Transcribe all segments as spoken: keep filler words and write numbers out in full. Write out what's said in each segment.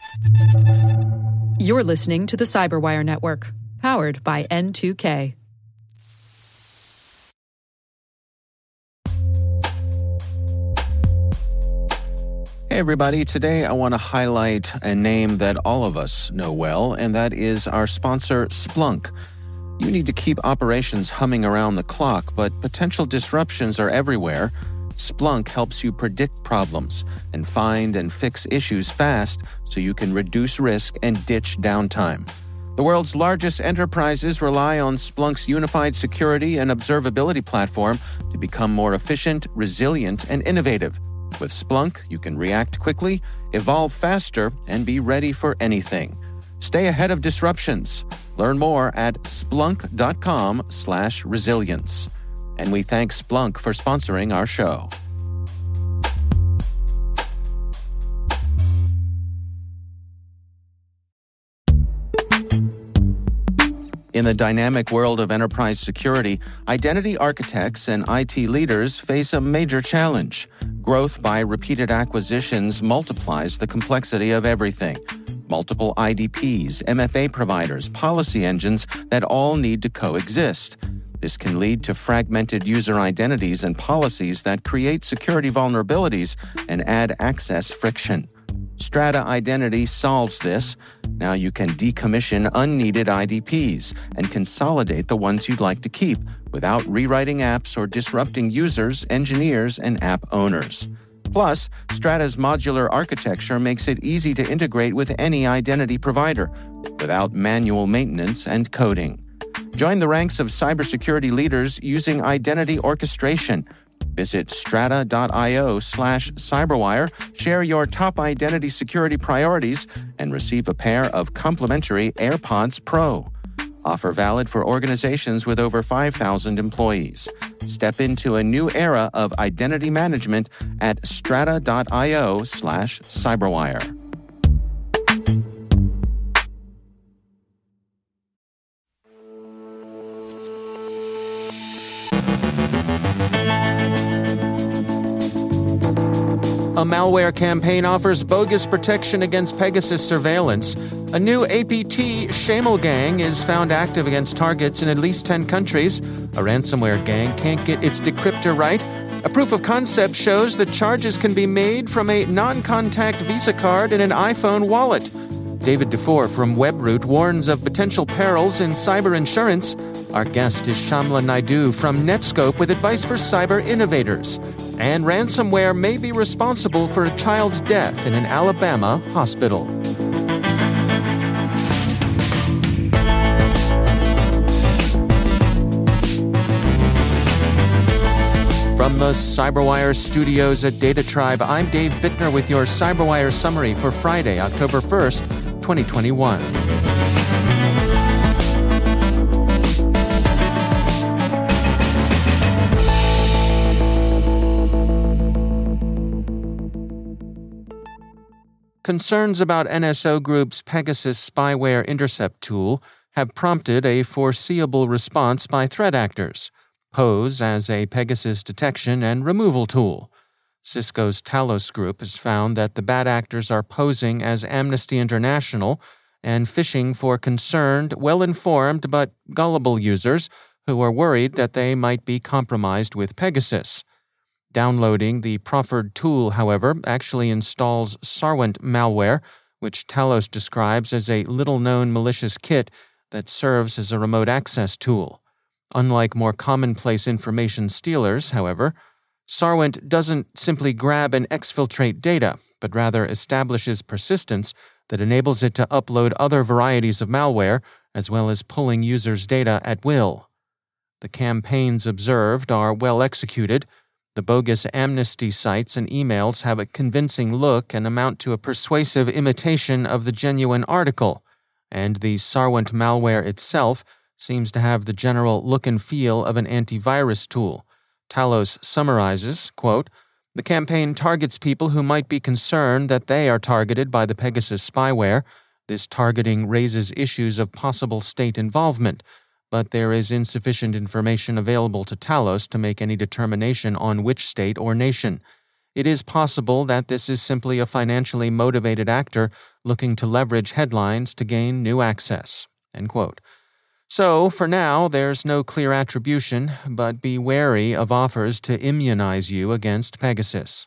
You're listening to the Cyberwire Network, powered by N two K. Hey everybody, today I want to highlight a name that all of us know well, and that is our sponsor, Splunk. You need to keep operations humming around the clock, but potential disruptions are everywhere. Splunk helps you predict problems and find and fix issues fast so you can reduce risk and ditch downtime. The world's largest enterprises rely on Splunk's unified security and observability platform to become more efficient, resilient, and innovative. With Splunk, you can react quickly, evolve faster, and be ready for anything. Stay ahead of disruptions. Learn more at splunk.com slash resilience. And we thank Splunk for sponsoring our show. In the dynamic world of enterprise security, identity architects and I T leaders face a major challenge. Growth by repeated acquisitions multiplies the complexity of everything. Multiple I D Ps, M F A providers, policy engines that all need to coexist. This can lead to fragmented user identities and policies that create security vulnerabilities and add access friction. Strata Identity solves this. Now you can decommission unneeded I D Ps and consolidate the ones you'd like to keep without rewriting apps or disrupting users, engineers, and app owners. Plus, Strata's modular architecture makes it easy to integrate with any identity provider without manual maintenance and coding. Join the ranks of cybersecurity leaders using identity orchestration. Visit strata.io slash cyberwire, share your top identity security priorities, and receive a pair of complimentary AirPods Pro. Offer valid for organizations with over five thousand employees. Step into a new era of identity management at strata.io slash cyberwire. A malware campaign offers bogus protection against Pegasus surveillance. A new A P T Shamel gang is found active against targets in at least ten countries. A ransomware gang can't get its decryptor right. A proof of concept shows that charges can be made from a non-contact Visa card in an iPhone wallet. David Dufour from WebRoot warns of potential perils in cyber insurance. Our guest is Shamla Naidu from Netscope with advice for cyber innovators. And ransomware may be responsible for a child's death in an Alabama hospital. From the CyberWire studios at Data Tribe, I'm Dave Bittner with your CyberWire summary for Friday, October first, twenty twenty-one. Concerns about N S O Group's Pegasus spyware intercept tool have prompted a foreseeable response by threat actors. Pose as a Pegasus detection and removal tool. Cisco's Talos Group has found that the bad actors are posing as Amnesty International and phishing for concerned, well-informed but gullible users who are worried that they might be compromised with Pegasus. Downloading the proffered tool, however, actually installs Sarwent malware, which Talos describes as a little-known malicious kit that serves as a remote access tool. Unlike more commonplace information stealers, however, Sarwent doesn't simply grab and exfiltrate data, but rather establishes persistence that enables it to upload other varieties of malware, as well as pulling users' data at will. The campaigns observed are well executed. The bogus amnesty sites and emails have a convincing look and amount to a persuasive imitation of the genuine article, and the Sarwent malware itself seems to have the general look and feel of an antivirus tool. Talos summarizes, quote, "The campaign targets people who might be concerned that they are targeted by the Pegasus spyware. This targeting raises issues of possible state involvement, but there is insufficient information available to Talos to make any determination on which state or nation. It is possible that this is simply a financially motivated actor looking to leverage headlines to gain new access." End quote. So, for now, there's no clear attribution, but be wary of offers to immunize you against Pegasus.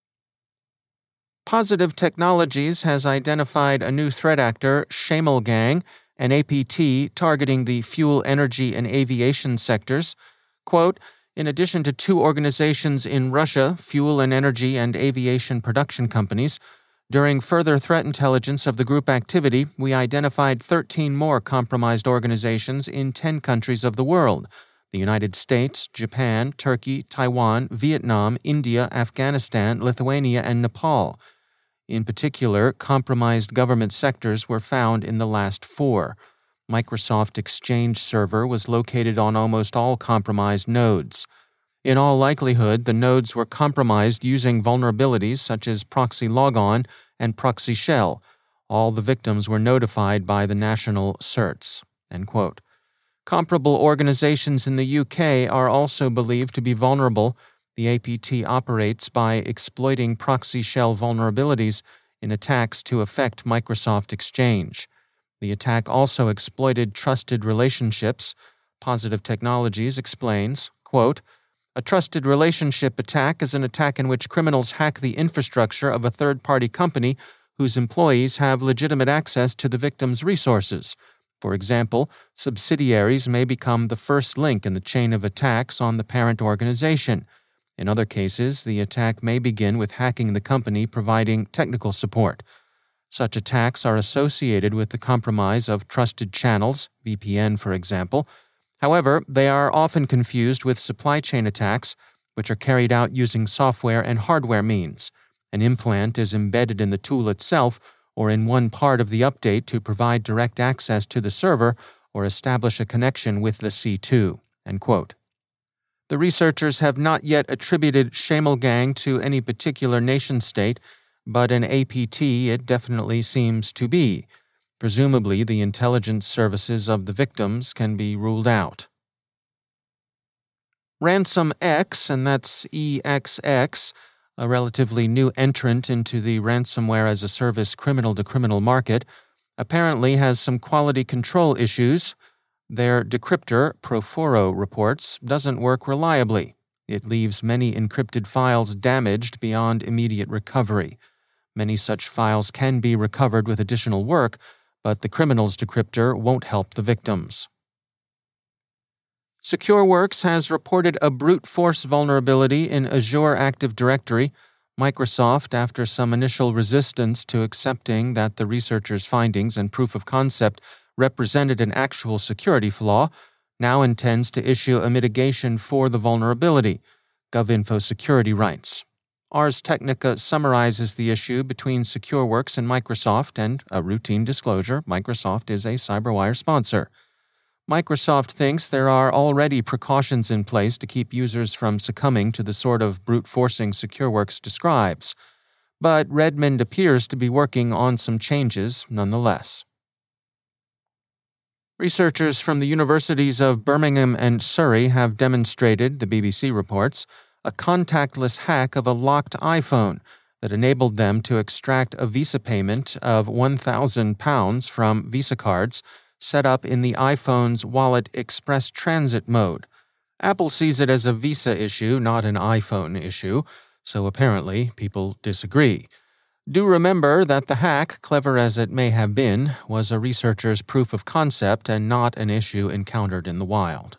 Positive Technologies has identified a new threat actor, Shamelgang, an A P T targeting the fuel, energy, and aviation sectors. Quote, "In addition to two organizations in Russia, fuel and energy and aviation production companies, during further threat intelligence of the group activity, we identified thirteen more compromised organizations in ten countries of the world: the United States, Japan, Turkey, Taiwan, Vietnam, India, Afghanistan, Lithuania, and Nepal. In particular, compromised government sectors were found in the last four. Microsoft Exchange Server was located on almost all compromised nodes. In all likelihood, the nodes were compromised using vulnerabilities such as proxy logon and proxy shell. All the victims were notified by the national certs." End quote. Comparable organizations in the U K are also believed to be vulnerable. The A P T operates by exploiting proxy shell vulnerabilities in attacks to affect Microsoft Exchange. The attack also exploited trusted relationships. Positive Technologies explains, quote, "A trusted relationship attack is an attack in which criminals hack the infrastructure of a third-party company whose employees have legitimate access to the victim's resources. For example, subsidiaries may become the first link in the chain of attacks on the parent organization. In other cases, the attack may begin with hacking the company providing technical support. Such attacks are associated with the compromise of trusted channels, V P N for example. However, they are often confused with supply chain attacks, which are carried out using software and hardware means. An implant is embedded in the tool itself or in one part of the update to provide direct access to the server or establish a connection with the C two." End quote. The researchers have not yet attributed Shamelgang to any particular nation-state, but an A P T it definitely seems to be. Presumably, the intelligence services of the victims can be ruled out. RansomX, and that's E X X, a relatively new entrant into the ransomware-as-a-service criminal-to-criminal market, apparently has some quality control issues. Their decryptor, Proforo reports, doesn't work reliably. It leaves many encrypted files damaged beyond immediate recovery. Many such files can be recovered with additional work, but the criminal's decryptor won't help the victims. SecureWorks has reported a brute force vulnerability in Azure Active Directory. Microsoft, after some initial resistance to accepting that the researchers' findings and proof of concept represented an actual security flaw, now intends to issue a mitigation for the vulnerability, GovInfo Security writes. Ars Technica summarizes the issue between SecureWorks and Microsoft, and a routine disclosure, Microsoft is a CyberWire sponsor. Microsoft thinks there are already precautions in place to keep users from succumbing to the sort of brute forcing SecureWorks describes, but Redmond appears to be working on some changes nonetheless. Researchers from the universities of Birmingham and Surrey have demonstrated, the B B C reports, a contactless hack of a locked iPhone that enabled them to extract a Visa payment of one thousand pounds from Visa cards set up in the iPhone's Wallet Express Transit mode. Apple sees it as a Visa issue, not an iPhone issue, so apparently people disagree. Do remember that the hack, clever as it may have been, was a researcher's proof of concept and not an issue encountered in the wild.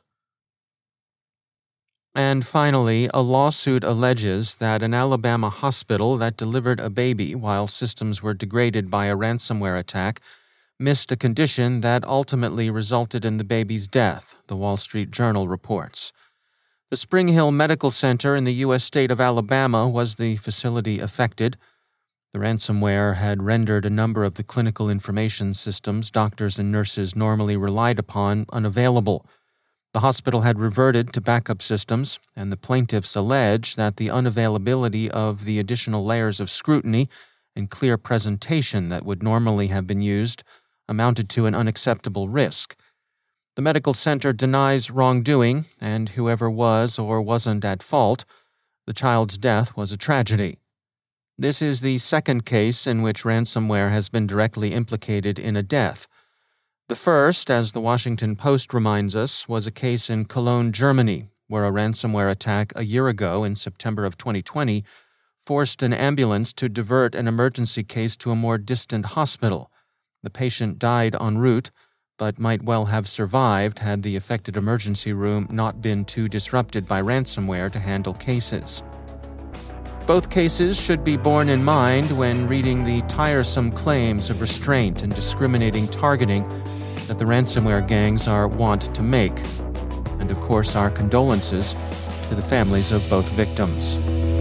And finally, a lawsuit alleges that an Alabama hospital that delivered a baby while systems were degraded by a ransomware attack missed a condition that ultimately resulted in the baby's death, the Wall Street Journal reports. The Spring Hill Medical Center in the U S state of Alabama was the facility affected. The ransomware had rendered a number of the clinical information systems doctors and nurses normally relied upon unavailable. The hospital had reverted to backup systems, and the plaintiffs allege that the unavailability of the additional layers of scrutiny and clear presentation that would normally have been used amounted to an unacceptable risk. The medical center denies wrongdoing, and whoever was or wasn't at fault, The child's death was a tragedy. This is the second case in which ransomware has been directly implicated in a death. The first, as the Washington Post reminds us, was a case in Cologne, Germany, where a ransomware attack a year ago in September of twenty twenty forced an ambulance to divert an emergency case to a more distant hospital. The patient died en route, but might well have survived had the affected emergency room not been too disrupted by ransomware to handle cases. Both cases should be borne in mind when reading the tiresome claims of restraint and discriminating targeting that the ransomware gangs are wont to make. And of course, our condolences to the families of both victims.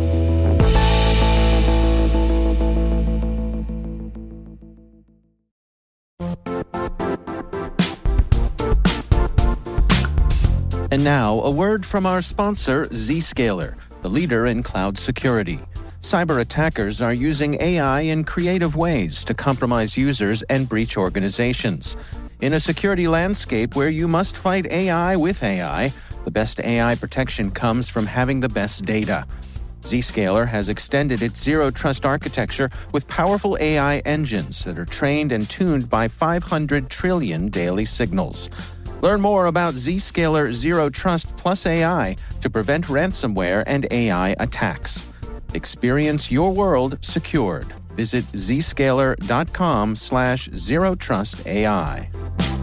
And now, a word from our sponsor, Zscaler, the leader in cloud security. Cyber attackers are using A I in creative ways to compromise users and breach organizations. In a security landscape where you must fight A I with A I, the best A I protection comes from having the best data. Zscaler has extended its zero-trust architecture with powerful A I engines that are trained and tuned by five hundred trillion daily signals. Learn more about Zscaler Zero Trust Plus A I to prevent ransomware and A I attacks. Experience your world secured. Visit zscaler.com slash zero trust AI.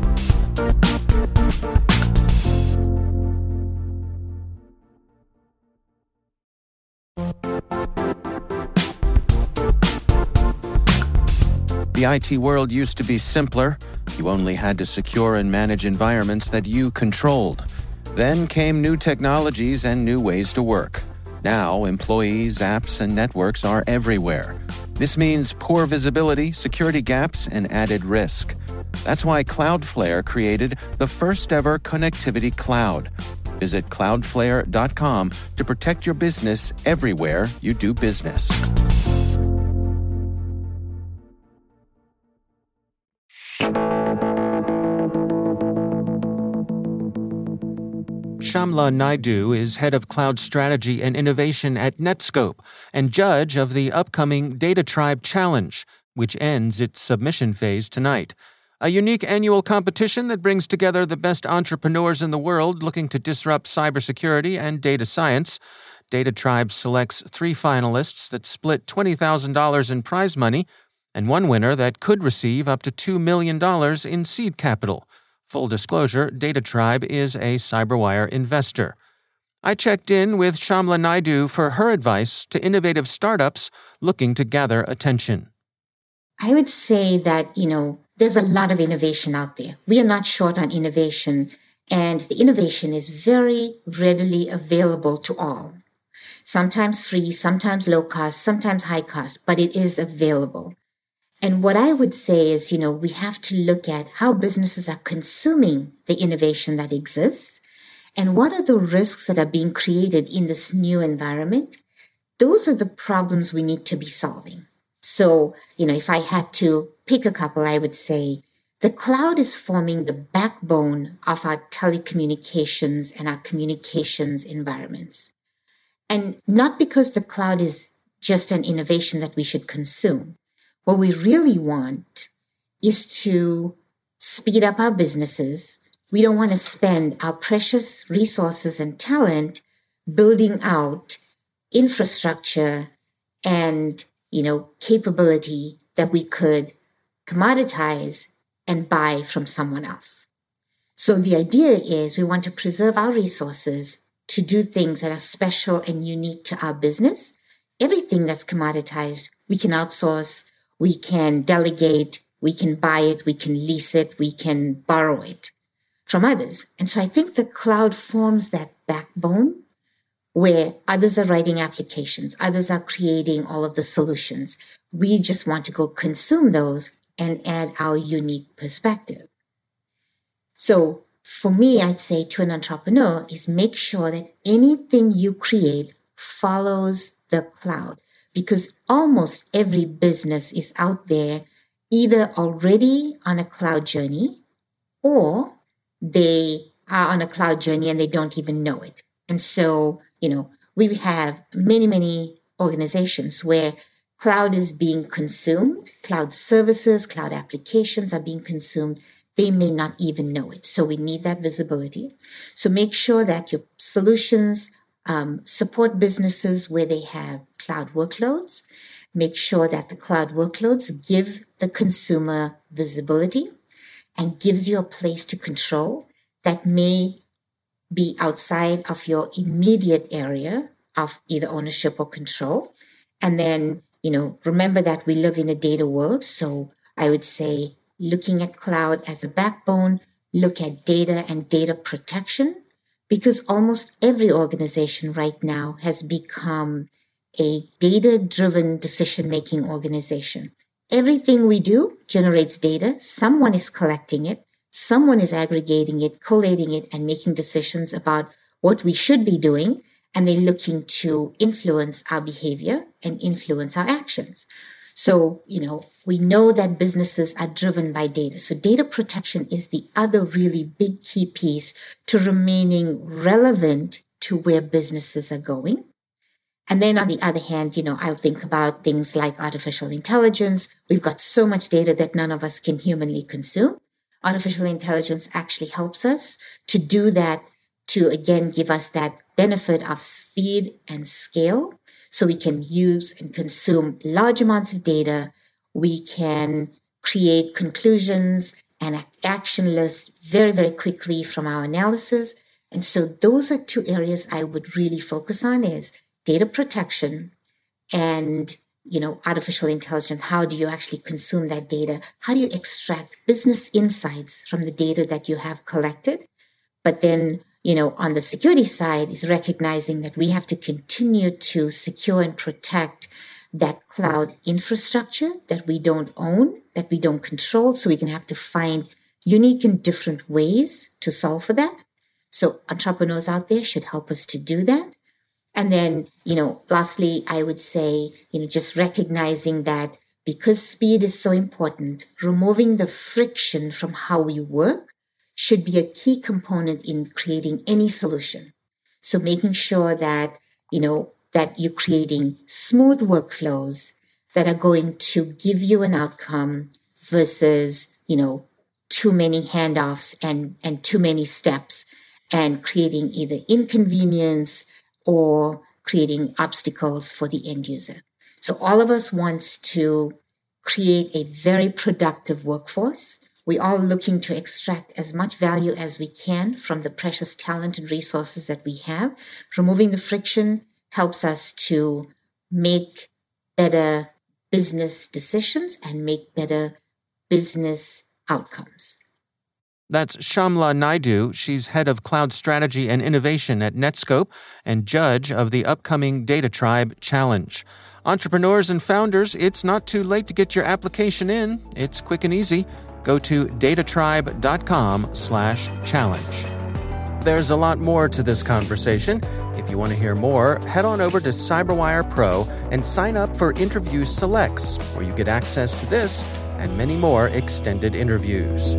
The I T world used to be simpler. You only had to secure and manage environments that you controlled. Then came new technologies and new ways to work. Now, employees, apps, and networks are everywhere. This means poor visibility, security gaps, and added risk. That's why Cloudflare created the first-ever connectivity cloud. Visit cloudflare dot com to protect your business everywhere you do business. Shamla Naidu is head of cloud strategy and innovation at Netskope and judge of the upcoming Data Tribe Challenge, which ends its submission phase tonight. A unique annual competition that brings together the best entrepreneurs in the world looking to disrupt cybersecurity and data science. Data Tribe selects three finalists that split twenty thousand dollars in prize money and one winner that could receive up to two million dollars in seed capital. Full disclosure, Data Tribe is a CyberWire investor. I checked in with Shamla Naidu for her advice to innovative startups looking to gather attention. I would say that, you know, there's a lot of innovation out there. We are not short on innovation, and the innovation is very readily available to all. Sometimes free, sometimes low cost, sometimes high cost, but it is available. And what I would say is, you know, we have to look at how businesses are consuming the innovation that exists and what are the risks that are being created in this new environment. Those are the problems we need to be solving. So, you know, if I had to pick a couple, I would say the cloud is forming the backbone of our telecommunications and our communications environments. And not because the cloud is just an innovation that we should consume. What we really want is to speed up our businesses. We don't want to spend our precious resources and talent building out infrastructure and, you know, capability that we could commoditize and buy from someone else. So the idea is we want to preserve our resources to do things that are special and unique to our business. Everything that's commoditized, we can outsource. We can delegate, we can buy it, we can lease it, we can borrow it from others. And so I think the cloud forms that backbone where others are writing applications, others are creating all of the solutions. We just want to go consume those and add our unique perspective. So for me, I'd say to an entrepreneur is make sure that anything you create follows the cloud. Because almost every business is out there either already on a cloud journey or they are on a cloud journey and they don't even know it. And so, you know, we have many, many organizations where cloud is being consumed, cloud services, cloud applications are being consumed. They may not even know it. So we need that visibility. So make sure that your solutions um, support businesses where they have cloud workloads. Make sure that the cloud workloads give the consumer visibility and gives you a place to control that may be outside of your immediate area of either ownership or control. And then, you know, remember that we live in a data world. So I would say looking at cloud as a backbone, look at data and data protection, because almost every organization right now has become a data-driven decision-making organization. Everything we do generates data. Someone is collecting it. Someone is aggregating it, collating it, and making decisions about what we should be doing. And they're looking to influence our behavior and influence our actions. So, you know, we know that businesses are driven by data. So data protection is the other really big key piece to remaining relevant to where businesses are going. And then on the other hand, you know, I'll think about things like artificial intelligence. We've got so much data that none of us can humanly consume. Artificial intelligence actually helps us to do that, to again give us that benefit of speed and scale. So we can use and consume large amounts of data. We can create conclusions and action lists very, very quickly from our analysis. And so those are two areas I would really focus on, is data protection and, you know, artificial intelligence. How do you actually consume that data? How do you extract business insights from the data that you have collected? But then, you know, on the security side is recognizing that we have to continue to secure and protect that cloud infrastructure that we don't own, that we don't control. So we're going to have to find unique and different ways to solve for that. So entrepreneurs out there should help us to do that. And then, you know, lastly, I would say, you know, just recognizing that because speed is so important, removing the friction from how we work should be a key component in creating any solution. So making sure that, you know, that you're creating smooth workflows that are going to give you an outcome versus, you know, too many handoffs and, and too many steps and creating either inconvenience or creating obstacles for the end user. So all of us wants to create a very productive workforce. We're all looking to extract as much value as we can from the precious talent and resources that we have. Removing the friction helps us to make better business decisions and make better business outcomes. That's Shamla Naidu. She's head of cloud strategy and innovation at Netskope and judge of the upcoming Data Tribe Challenge. Entrepreneurs and founders, it's not too late to get your application in. It's quick and easy. Go to datatribe.com slash challenge. There's a lot more to this conversation. If you want to hear more, head on over to CyberWire Pro and sign up for Interview Selects, where you get access to this and many more extended interviews.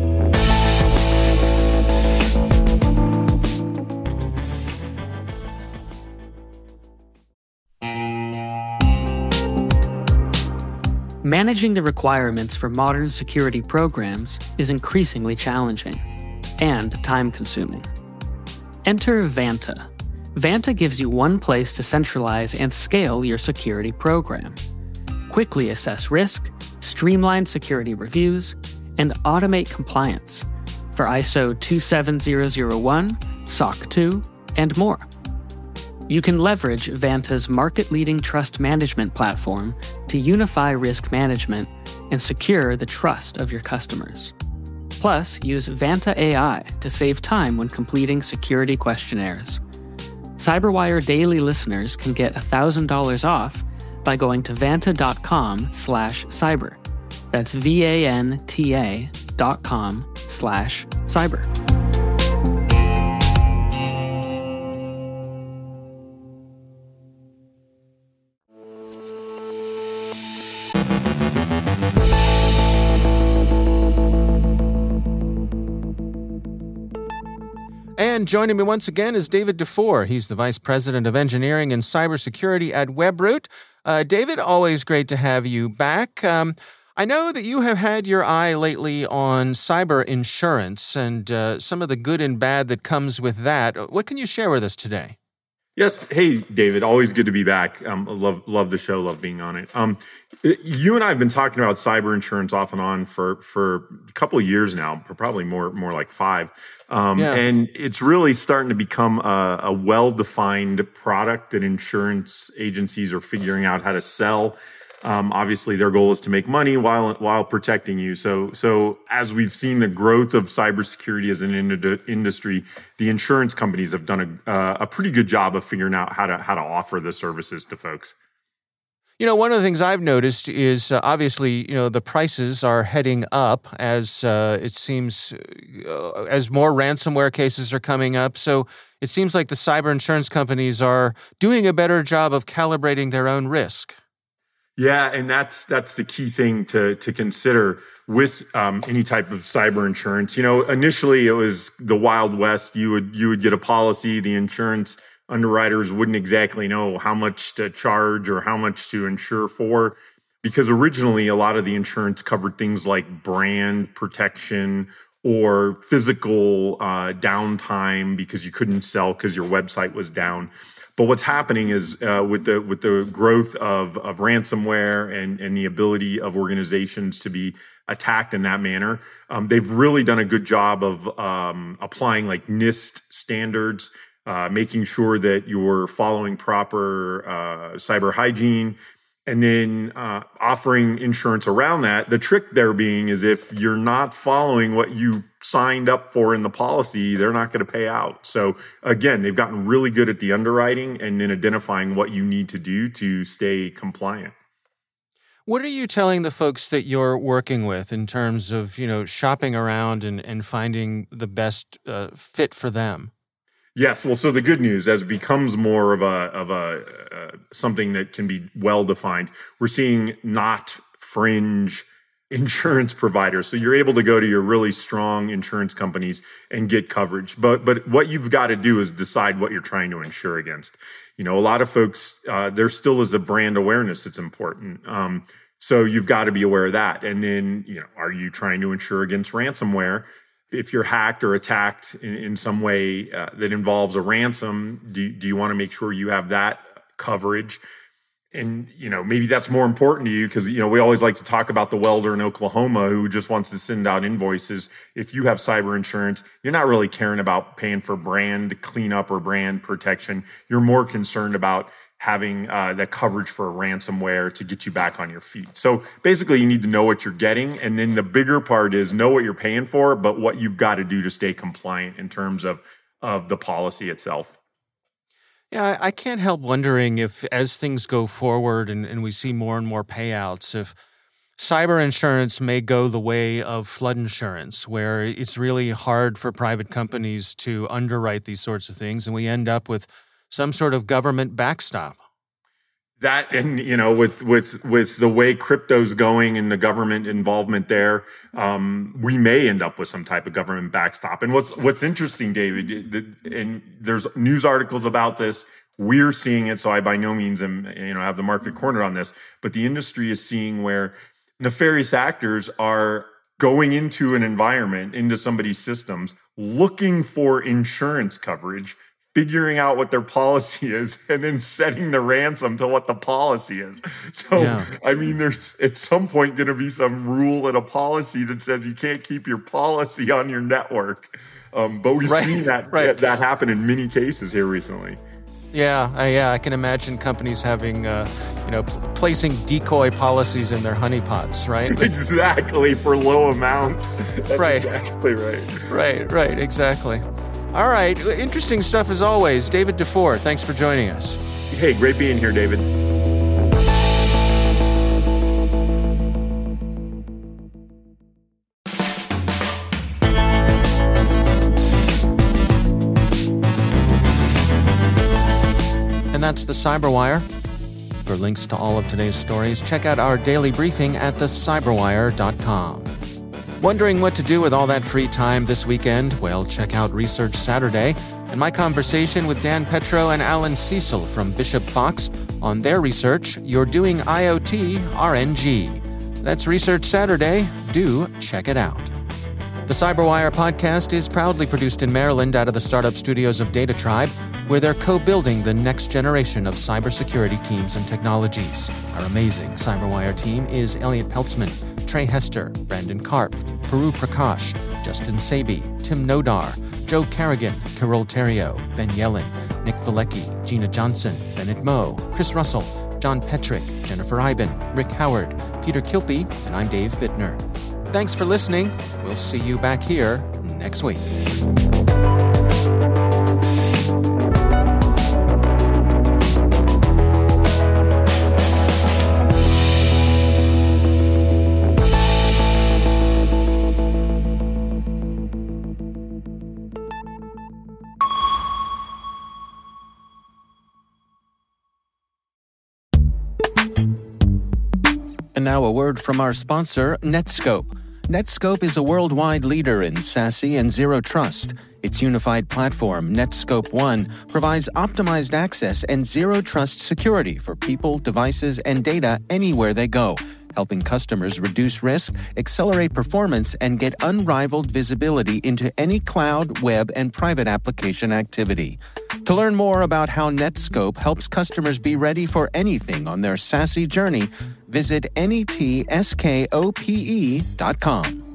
Managing the requirements for modern security programs is increasingly challenging and time-consuming. Enter Vanta. Vanta gives you one place to centralize and scale your security program. Quickly assess risk, streamline security reviews, and automate compliance for I S O two seven zero zero one, S O C two, and more. You can leverage Vanta's market-leading trust management platform to unify risk management and secure the trust of your customers. Plus, use Vanta A I to save time when completing security questionnaires. CyberWire Daily listeners can get one thousand dollars off by going to vanta.com slash cyber. That's V-A-N-T-A dot com slash cyber. And joining me once again is David Dufour. He's the Vice President of Engineering and Cybersecurity at Webroot. Uh, David, always great to have you back. Um, I know that you have had your eye lately on cyber insurance and uh, some of the good and bad that comes with that. What can you share with us today? Yes. Hey, David. Always good to be back. Um, love love the show. Love being on it. Um, you and I have been talking about cyber insurance off and on for for a couple of years now, probably more more like five. Um, yeah. And it's really starting to become a, a well-defined product that insurance agencies are figuring out how to sell. Um, obviously, their goal is to make money while while protecting you. So, so as we've seen the growth of cybersecurity as an ind- industry, the insurance companies have done a uh, a pretty good job of figuring out how to how to offer the services to folks. You know, one of the things I've noticed is uh, obviously, you know, the prices are heading up as uh, it seems uh, as more ransomware cases are coming up. So it seems like the cyber insurance companies are doing a better job of calibrating their own risk. Yeah, and that's that's the key thing to to consider with um, any type of cyber insurance. You know, initially it was the Wild West. You would you would get a policy. The insurance underwriters wouldn't exactly know how much to charge or how much to insure for, because originally a lot of the insurance covered things like brand protection or physical uh, downtime because you couldn't sell because your website was down. But what's happening is uh, with the with the growth of of ransomware and and the ability of organizations to be attacked in that manner, um, they've really done a good job of um, applying like NIST standards, uh, making sure that you're following proper uh, cyber hygiene, and then uh, offering insurance around that. The trick there being is if you're not following what you signed up for in the policy, they're not going to pay out. So again, they've gotten really good at the underwriting and then identifying what you need to do to stay compliant. What are you telling the folks that you're working with in terms of, you know, shopping around and, and finding the best uh, fit for them? Yes. Well, so the good news, as it becomes more of a of a uh, something that can be well defined, we're seeing not fringe insurance providers. So you're able to go to your really strong insurance companies and get coverage. But but what you've got to do is decide what you're trying to insure against. You know, a lot of folks, uh, there still is a brand awareness that's important. Um, so you've got to be aware of that. And then, you know, are you trying to insure against ransomware? If you're hacked or attacked in, in some way uh, that involves a ransom, do, do you want to make sure you have that coverage? And, you know, maybe that's more important to you because, you know, we always like to talk about the welder in Oklahoma who just wants to send out invoices. If you have cyber insurance, you're not really caring about paying for brand cleanup or brand protection. You're more concerned about having uh, that coverage for ransomware to get you back on your feet. So basically, you need to know what you're getting. And then the bigger part is know what you're paying for, but what you've got to do to stay compliant in terms of, of the policy itself. Yeah, I can't help wondering if, as things go forward and, and we see more and more payouts, if cyber insurance may go the way of flood insurance, where it's really hard for private companies to underwrite these sorts of things, and we end up with some sort of government backstop. That, and you know, with with with the way crypto's going and the government involvement there, um, we may end up with some type of government backstop. And what's what's interesting, David, and there's news articles about this. We're seeing it, so I by no means am you know have the market cornered on this. But the industry is seeing where nefarious actors are going into an environment, into somebody's systems, looking for insurance coverage, figuring out what their policy is, and then setting the ransom to what the policy is. So, yeah. I mean, there's at some point going to be some rule and a policy that says you can't keep your policy on your network. Um, but we've right. seen that, right. that that happen in many cases here recently. Yeah, I, yeah, I can imagine companies having, uh, you know, pl- placing decoy policies in their honeypots, right? Exactly, for low amounts. That's right. Exactly right. Right, right, exactly. All right. Interesting stuff as always. David Dufour, thanks for joining us. Hey, great being here, David. And that's the Cyberwire. For links to all of today's stories, check out our daily briefing at the cyberwire dot com. Wondering what to do with all that free time this weekend? Well, check out Research Saturday and my conversation with Dan Petro and Alan Cecil from Bishop Fox on their research, You're Doing IoT R N G. That's Research Saturday. Do check it out. The CyberWire podcast is proudly produced in Maryland out of the startup studios of Data Tribe, where they're co-building the next generation of cybersecurity teams and technologies. Our amazing CyberWire team is Elliot Peltzman, Trey Hester, Brandon Karp, Peru Prakash, Justin Sabi, Tim Nodar, Joe Carrigan, Carol Terrio, Ben Yellen, Nick Valecki, Gina Johnson, Bennett Moe, Chris Russell, John Petrick, Jennifer Iben, Rick Howard, Peter Kilpie, and I'm Dave Bittner. Thanks for listening. We'll see you back here next week. And now a word from our sponsor, Netskope. Netskope is a worldwide leader in SASE and Zero Trust. Its unified platform, Netskope One, provides optimized access and Zero Trust security for people, devices, and data anywhere they go, helping customers reduce risk, accelerate performance, and get unrivaled visibility into any cloud, web, and private application activity. To learn more about how Netskope helps customers be ready for anything on their SASE journey, visit netskope dot com.